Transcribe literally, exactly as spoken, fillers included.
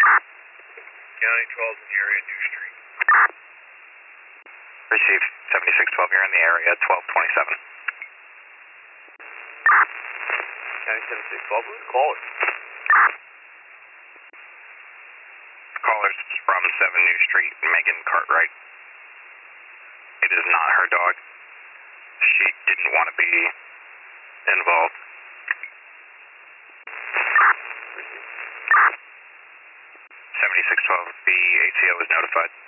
County twelve in the area, New Street. Receive seventy-six twelve, you're in the area, twelve twenty-seven. County seventy-six twelve, who's the caller? Caller's from seven New Street, Megan Cartwright. It is not her dog. She didn't want to be involved. seventy-six twelve, the A C O was notified.